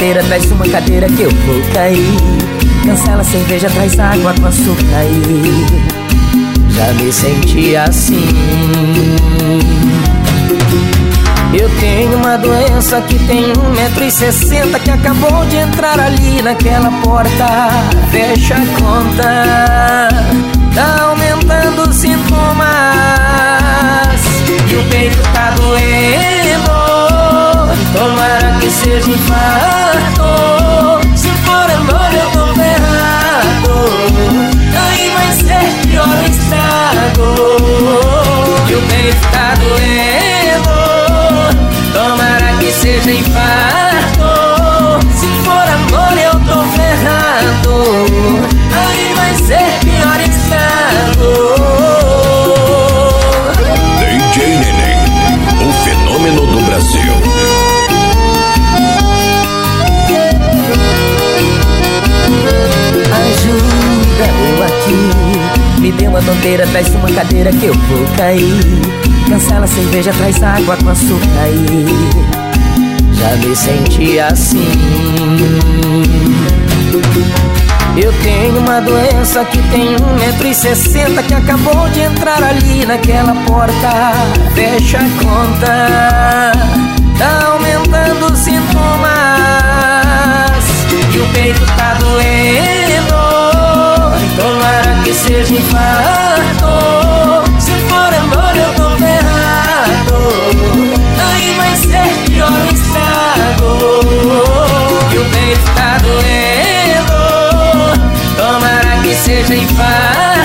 tonteira, traz uma cadeira que eu vou cair. Cancela a cerveja, traz água com açúcar aí. Já me senti assim. Eu tenho uma doença que tem 1,60 m, que acabou de entrar ali naquela porta. Fecha a conta, tá aumentando os sintomas e o peito tá doendo. Tomara que seja infarto. Se for amor eu tô ferrado, aí vai ser pior o estrago. E o peito tá doendo. Tomara que seja infarto. Se for amor eu tô ferrado, aí vai ser pior estrago. DJ Neném, o fenômeno do Brasil. Ajuda eu aqui, me dê uma tonteira, traz uma cadeira que eu vou cair. Cancela a cerveja, traz água com açúcar aí. Já me senti assim. Eu tenho uma doença que tem 1,60 m, que acabou de entrar ali naquela porta. Fecha a conta, tá aumentando os sintomas e o peito tá doendo. Tomara que seja infarto. Se for amor eu tô ferrado, aí vai ser pior o estrago. E o peito tá doendo. Tomara que seja infarto.